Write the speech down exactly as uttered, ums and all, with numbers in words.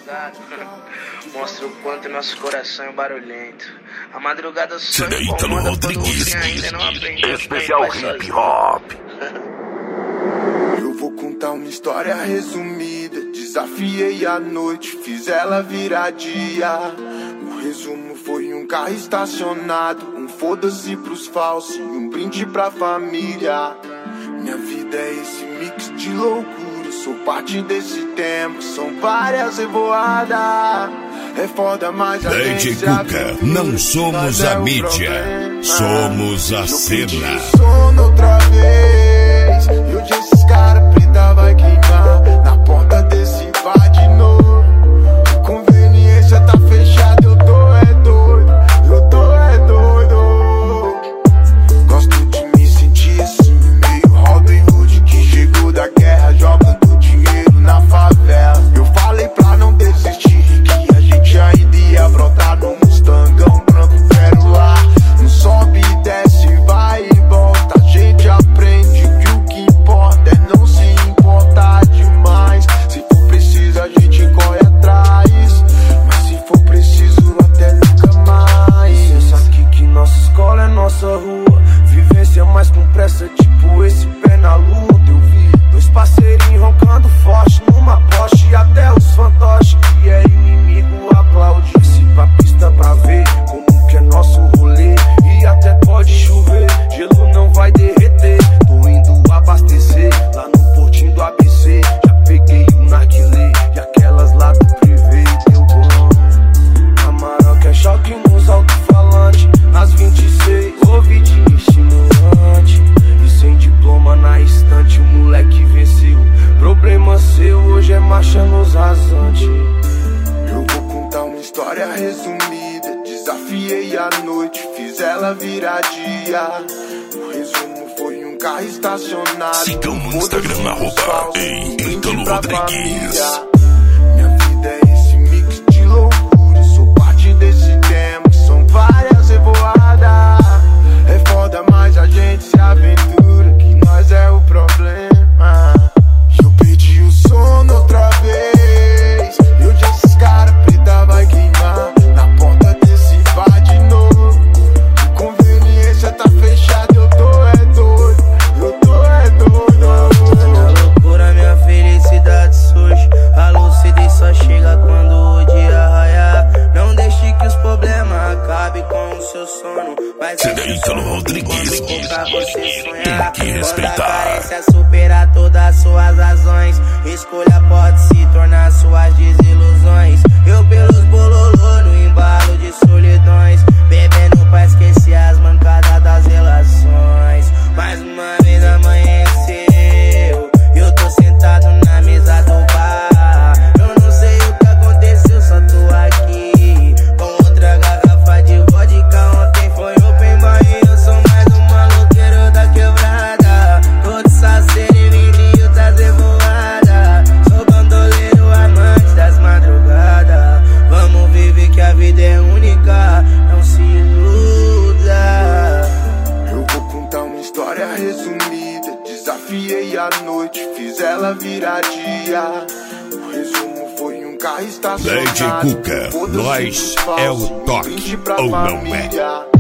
madrugada mostra o quanto nosso coração é barulhento. A madrugada só Ítalo Rodrigues, ainda não aprende. especial hip hop. Eu vou contar uma história resumida. Desafiei a noite, fiz ela virar dia. O resumo foi um carro estacionado, um foda-se pros falsos e um brinde pra família. Minha vida é esse mix de loucura, sou parte desse tempo, são várias revoadas. É foda, mas a Lady gente Cuca, não somos a mídia, somos a cena. Sono outra vez, e hoje esses caras preta vai queimar na porta desse bar de novo. Conveniência tá fechada, eu tô é doido, eu tô é doido. Gosto de me sentir assim, meio Robin Hood que chegou da guerra, jogando dinheiro na favela. Eu falei pra não desistir, que a gente ainda ia brotar no Mustangão branco pérola. Não sobe e desce, vai e volta, a gente aprende que o que importa é não se importar demais. Se for preciso a gente corre atrás, mas se for preciso até nunca mais. Pensa aqui que nossa escola é nossa rua, vivência mais com pressa, tipo esse pé na luta. Eu vi dois parceirinhos roncando forte numa Porsche, até os fantoches que é inimigo aplaude. Se pra pista pra ver como que é nosso rolê, e até pode chover, gelo não vai derreter. Tô indo abastecer lá no portinho do A B C, já peguei o narguilé e aquelas lá do privê. Deu bom, a Maroca é choque nos alto-falantes, às vinte e seis, ouvidinho estimulante. E sem diploma na estante, o moleque venceu. Problema seu, hoje é marcha nos rasantes. Eu vou contar uma história resumida. Desafiei a noite, fiz ela virar dia. O resumo foi um carro estacionado. Sigam no Instagram, arroba Ítalo Rodrigues. Minha vida é esse mix de loucura, sou parte desse tempo, são várias revoadas. É foda, mas a gente se aventura, que nós é o problema. Eu perdi o sono outra vez, e hoje esses caras preta vai queimar na porta desse bar de novo. Conveniência tá fechada, eu tô é doido, eu tô é doido. Na loucura minha felicidade surge, a lucidez só chega quando o dia raiar. Não deixe que os problemas acabem com o seu sono, mas C D Ítalo Rodrigues, tem que respeitar. Quando a carência supera todas as suas razões, escolha pode se tornar suas desilusões. Eu pelos bololô no embalo de solidões, bebendo pra esquecer as mancadas das relações. Mais uma vez amanheceu, eu tô sentado na mesa do bar. Eu não sei o que aconteceu, só tô aqui com outra garrafa de vodka. Ontem foi open bar e eu sou mais um maloqueiro da quebrada. Todo saceiro e vivinho tá revoada. Sou bandoleiro, amante das madrugadas. Vamos viver que a vida é única, não se iluda. Eu vou contar uma história resumida. Desafiei a noite, fiz ela virar dia. O resumo foi um carro estacionado. Lady Cuca, Foda-se nós pros é o falsos, um toque, brinde pra ou não é? família.